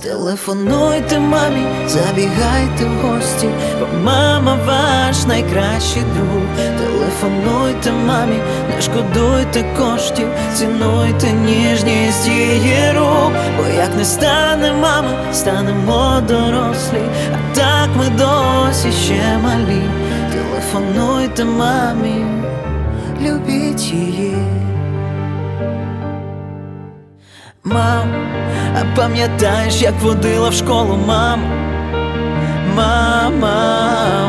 Телефонуйте мамі, забігайте в гості, бо мама ваш найкращий друг. Телефонуйте мамі, не шкодуйте коштів, цінуйте ніжність її рук. Бо як не стане мама, станемо дорослі, а так ми досі ще малі. Телефонуйте мамі, любіть її. Мам, а пам'ятаєш, як водила в школу мама? Мама,